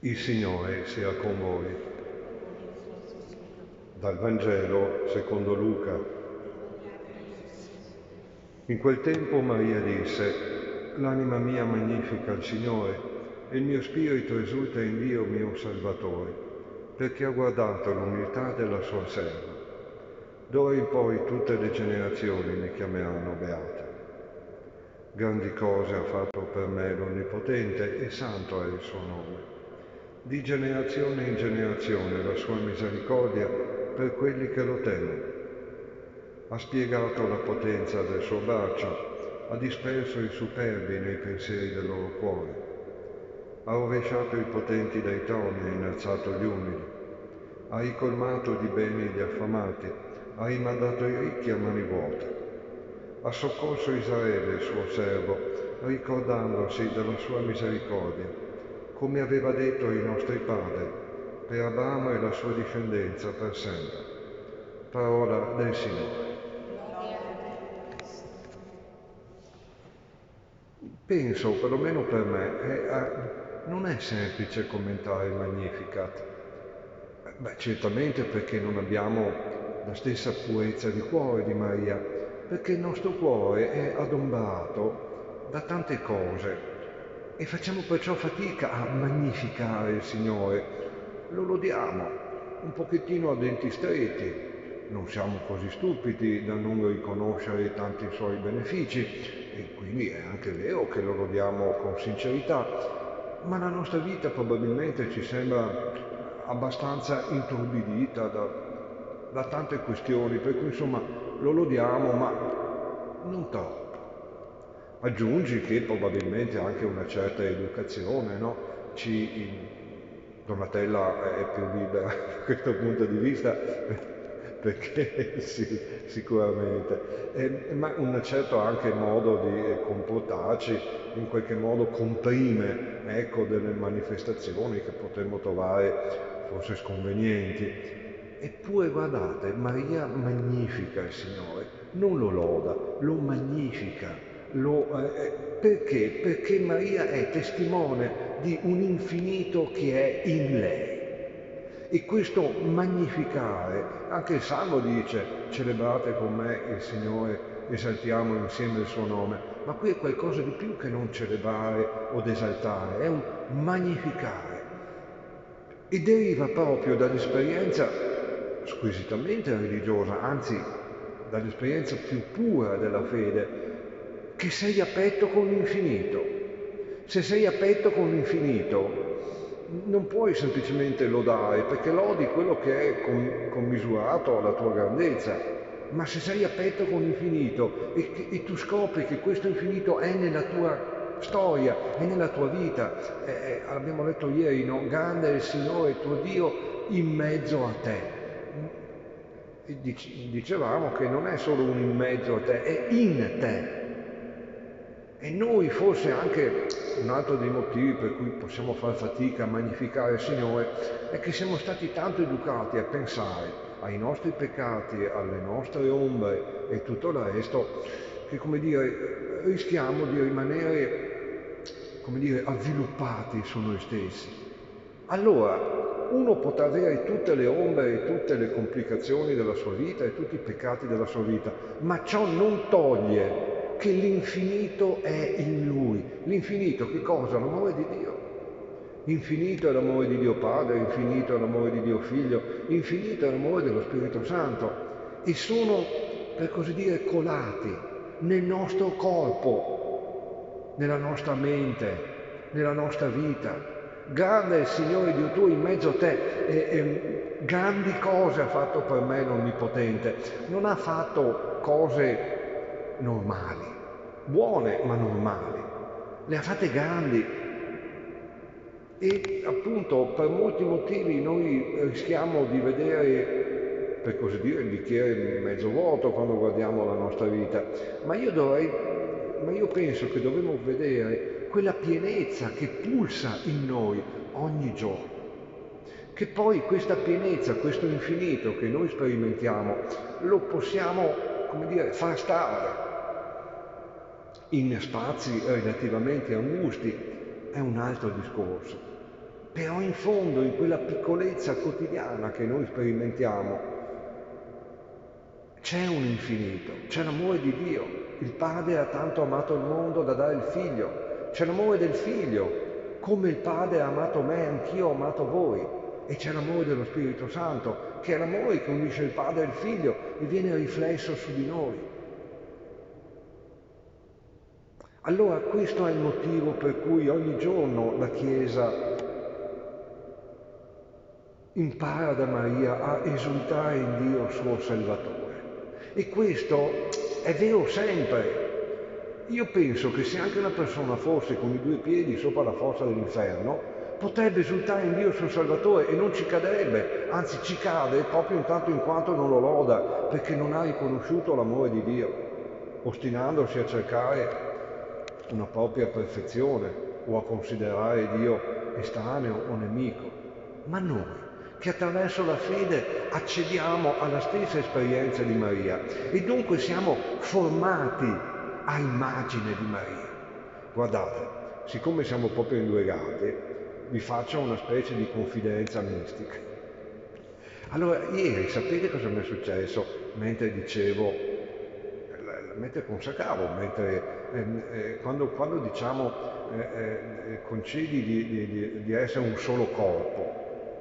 Il Signore sia con voi. Dal Vangelo secondo Luca. In quel tempo Maria disse: l'anima mia magnifica il Signore, e il mio spirito esulta in Dio mio Salvatore, perché ha guardato l'umiltà della sua serva. D'ora in poi tutte le generazioni mi chiameranno beata. Grandi cose ha fatto per me l'Onnipotente, e santo è il suo nome. Di generazione in generazione la sua misericordia per quelli che lo temono. Ha spiegato la potenza del suo braccio, ha disperso i superbi nei pensieri del loro cuore. Ha rovesciato i potenti dai troni e innalzato gli umili. Ha ricolmato di beni gli affamati, ha rimandato i ricchi a mani vuote. Ha soccorso Israele, il suo servo, ricordandosi della sua misericordia, come aveva detto ai nostri padri, per Abramo e la sua discendenza per sempre. Parola del Signore. Penso, perlomeno per me, non è semplice commentare il Magnificat. Certamente perché non abbiamo la stessa purezza di cuore di Maria, perché il nostro cuore è adombrato da tante cose e facciamo perciò fatica a magnificare il Signore. Lo lodiamo un pochettino a denti stretti, non siamo così stupidi da non riconoscere tanti suoi benefici, e quindi è anche vero che lo lodiamo con sincerità, ma la nostra vita probabilmente ci sembra abbastanza intorbidita da tante questioni, per cui insomma lo lodiamo, ma non troppo. Aggiungi che probabilmente anche una certa educazione, no? Donatella è più libera da questo punto di vista, perché sì, sicuramente, ma un certo anche modo di comportarci in qualche modo comprime, ecco, delle manifestazioni che potremmo trovare forse sconvenienti. Eppure guardate, Maria magnifica il Signore, non lo loda, lo magnifica. Perché? Perché Maria è testimone di un infinito che è in lei. E questo magnificare, anche il Salmo dice: celebrate con me il Signore, esaltiamo insieme il suo nome, ma qui è qualcosa di più che non celebrare o esaltare, è un magnificare. E deriva proprio dall'esperienza squisitamente religiosa, anzi dall'esperienza più pura della fede, che sei a petto con l'infinito. Se sei a petto con l'infinito non puoi semplicemente lodare, perché lodi quello che è commisurato alla tua grandezza, ma se sei a petto con l'infinito e tu scopri che questo infinito è nella tua storia, è nella tua vita, abbiamo letto ieri, no? Grande è il Signore tuo Dio in mezzo a te. E dicevamo che non è solo un in mezzo a te, è in te. E noi forse anche un altro dei motivi per cui possiamo far fatica a magnificare il Signore è che siamo stati tanto educati a pensare ai nostri peccati, alle nostre ombre e tutto il resto, che, come dire, rischiamo di rimanere, come dire, avviluppati su noi stessi. Allora, uno potrà avere tutte le ombre e tutte le complicazioni della sua vita e tutti i peccati della sua vita, ma ciò non toglie che l'infinito è in lui. L'infinito che cosa? L'amore di Dio. Infinito è l'amore di Dio Padre, infinito è l'amore di Dio Figlio, infinito è l'amore dello Spirito Santo. E sono, per così dire, colati nel nostro corpo, nella nostra mente, nella nostra vita. Grande è il Signore Dio tuo in mezzo a te, grandi cose ha fatto per me l'Onnipotente. Non ha fatto cose normali, buone ma normali, le ha fatte grandi, e appunto per molti motivi noi rischiamo di vedere, per così dire, il bicchiere mezzo vuoto quando guardiamo la nostra vita, ma io penso che dovremmo vedere quella pienezza che pulsa in noi ogni giorno, che poi questa pienezza, questo infinito che noi sperimentiamo, lo possiamo, come dire, far stare in spazi relativamente angusti, è un altro discorso. Però in fondo, in quella piccolezza quotidiana che noi sperimentiamo, c'è un infinito, c'è l'amore di Dio. Il Padre ha tanto amato il mondo da dare il Figlio. C'è l'amore del Figlio. Come il Padre ha amato me, anch'io ho amato voi. E c'è l'amore dello Spirito Santo, che è l'amore che unisce il Padre e il Figlio e viene riflesso su di noi. Allora questo è il motivo per cui ogni giorno la Chiesa impara da Maria a esultare in Dio suo Salvatore. E questo è vero sempre. Io penso che se anche una persona fosse con i due piedi sopra la fossa dell'inferno, potrebbe esultare in Dio suo Salvatore e non ci cadrebbe, anzi ci cade proprio intanto in quanto non lo loda, perché non ha riconosciuto l'amore di Dio, ostinandosi a cercare una propria perfezione o a considerare Dio estraneo o nemico. Ma noi, che attraverso la fede accediamo alla stessa esperienza di Maria e dunque siamo formati a immagine di Maria. Guardate, siccome siamo proprio in due gatti, vi faccio una specie di confidenza mistica. Allora, ieri sapete cosa mi è successo mentre dicevo, mentre consacravo, quando diciamo concedi di essere un solo corpo,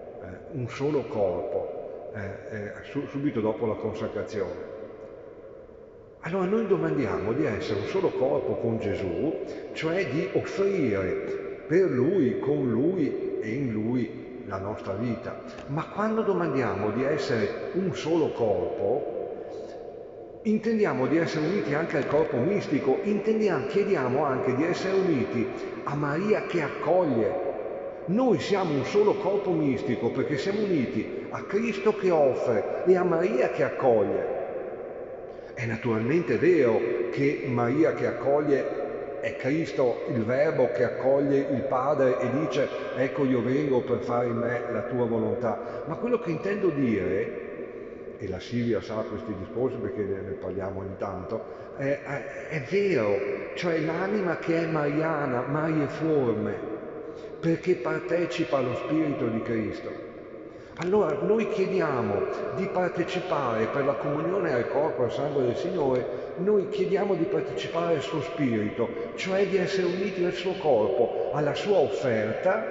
subito dopo la consacrazione. Allora noi domandiamo di essere un solo corpo con Gesù, cioè di offrire per Lui, con Lui e in Lui la nostra vita. Ma quando domandiamo di essere un solo corpo, intendiamo di essere uniti anche al corpo mistico, chiediamo anche di essere uniti a Maria che accoglie. Noi siamo un solo corpo mistico perché siamo uniti a Cristo che offre e a Maria che accoglie. È naturalmente vero che Maria che accoglie è Cristo, il Verbo che accoglie il Padre e dice ecco io vengo per fare in me la tua volontà. Ma quello che intendo dire, e la Silvia sa questi discorsi perché ne parliamo ogni tanto, è vero, cioè l'anima che è mariana, marieforme, perché partecipa allo Spirito di Cristo. Allora noi chiediamo di partecipare per la comunione al corpo e al sangue del Signore, noi chiediamo di partecipare al suo Spirito, cioè di essere uniti al suo corpo, alla sua offerta,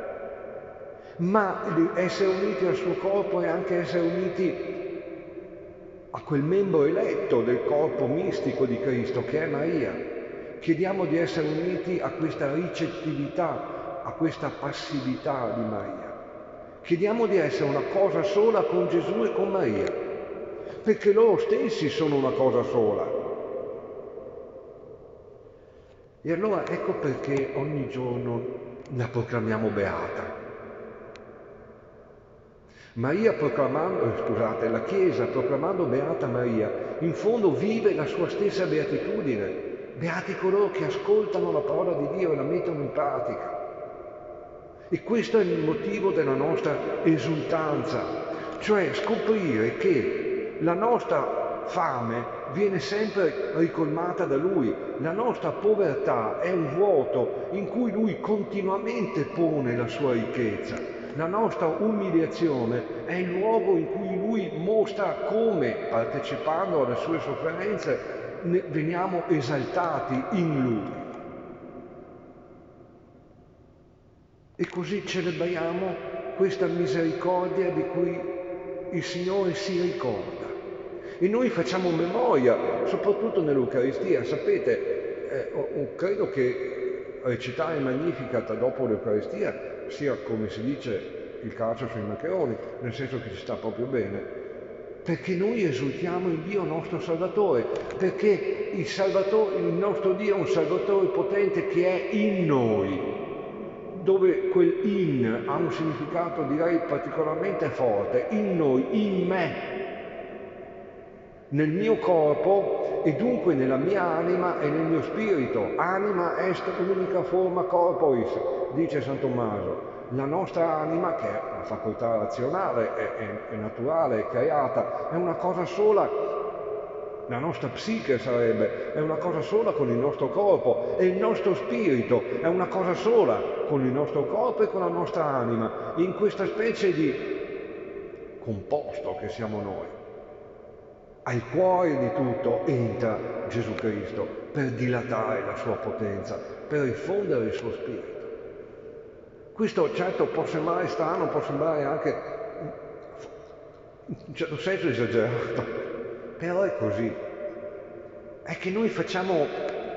ma essere uniti al suo corpo è anche essere uniti a quel membro eletto del corpo mistico di Cristo che è Maria. Chiediamo di essere uniti a questa ricettività, a questa passività di Maria. Chiediamo di essere una cosa sola con Gesù e con Maria, perché loro stessi sono una cosa sola. E allora ecco perché ogni giorno la proclamiamo beata. La Chiesa proclamando beata Maria, in fondo vive la sua stessa beatitudine. Beati coloro che ascoltano la parola di Dio e la mettono in pratica. E questo è il motivo della nostra esultanza, cioè scoprire che la nostra fame viene sempre ricolmata da Lui, la nostra povertà è un vuoto in cui Lui continuamente pone la sua ricchezza, la nostra umiliazione è il luogo in cui Lui mostra come, partecipando alle sue sofferenze, veniamo esaltati in Lui. E così celebriamo questa misericordia di cui il Signore si ricorda. E noi facciamo memoria, soprattutto nell'Eucaristia. Sapete, credo che recitare il Magnificat dopo l'Eucaristia sia, come si dice, il calcio sui maccheroni, nel senso che ci sta proprio bene. Perché noi esultiamo in Dio nostro Salvatore, perché il nostro Dio è un Salvatore potente che è in noi, dove quel in ha un significato direi particolarmente forte, in noi, in me, nel mio corpo e dunque nella mia anima e nel mio spirito. Anima est unica forma corporis, dice San Tommaso. La nostra anima, che è una facoltà razionale, è naturale, è creata, è una cosa sola la nostra psiche sarebbe, è una cosa sola con il nostro corpo, e il nostro spirito è una cosa sola con il nostro corpo e con la nostra anima, in questa specie di composto che siamo noi. Al cuore di tutto entra Gesù Cristo per dilatare la sua potenza, per diffondere il suo spirito. Questo certo può sembrare strano, può sembrare anche in un certo senso esagerato, però è così. È che noi facciamo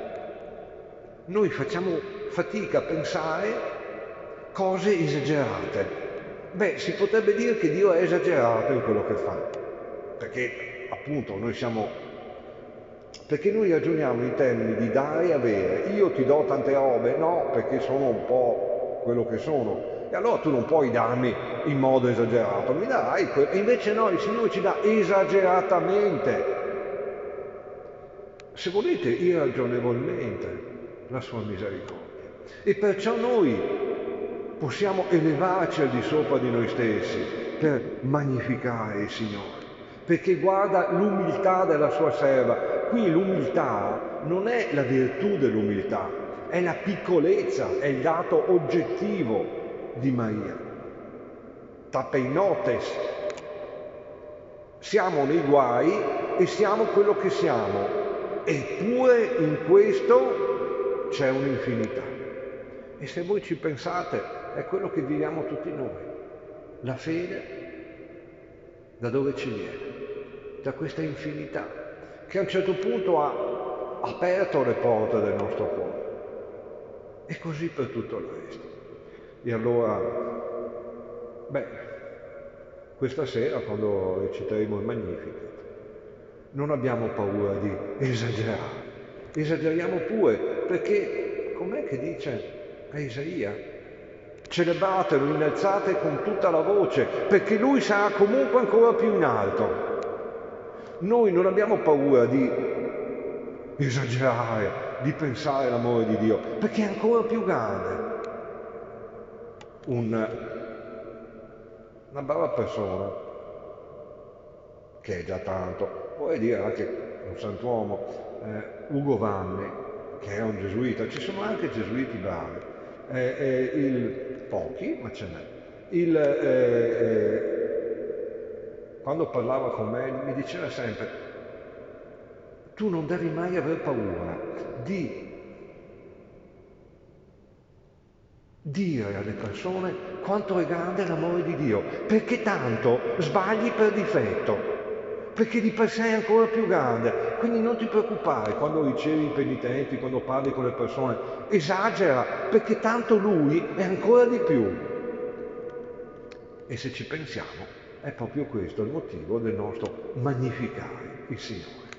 fatica a pensare cose esagerate. Beh, si potrebbe dire che Dio è esagerato in quello che fa, perché appunto perché noi ragioniamo in termini di dare e avere. Io ti do tante robe, no, perché sono un po' quello che sono. E allora tu non puoi darmi in modo esagerato, mi darai e invece no, il Signore ci dà esageratamente, se volete irragionevolmente, la sua misericordia. E perciò noi possiamo elevarci al di sopra di noi stessi per magnificare il Signore, perché guarda l'umiltà della sua serva. Qui l'umiltà non è la virtù dell'umiltà, è la piccolezza, è il dato oggettivo di Maria. Tapeinotes. Siamo nei guai e siamo quello che siamo, eppure in questo c'è un'infinità. E se voi ci pensate, è quello che viviamo tutti noi. La fede, da dove ci viene? Da questa infinità, che a un certo punto ha aperto le porte del nostro cuore. E così per tutto il resto. E allora, questa sera, quando reciteremo il Magnificat, non abbiamo paura di esagerare. Esageriamo pure, perché, com'è che dice a Isaia? Celebratelo, innalzate con tutta la voce, perché Lui sarà comunque ancora più in alto. Noi non abbiamo paura di esagerare, di pensare all'amore di Dio, perché è ancora più grande. Una brava persona, che è già tanto, vorrei dire anche un santuomo, Ugo Vanni, che era un gesuita. Ci sono anche gesuiti bravi, pochi, ma ce n'è. Quando parlava con me mi diceva sempre: tu non devi mai aver paura di dire alle persone quanto è grande l'amore di Dio, perché tanto sbagli per difetto, perché di per sé è ancora più grande. Quindi non ti preoccupare quando ricevi i penitenti, quando parli con le persone, esagera, perché tanto Lui è ancora di più. E se ci pensiamo, è proprio questo il motivo del nostro magnificare il Signore.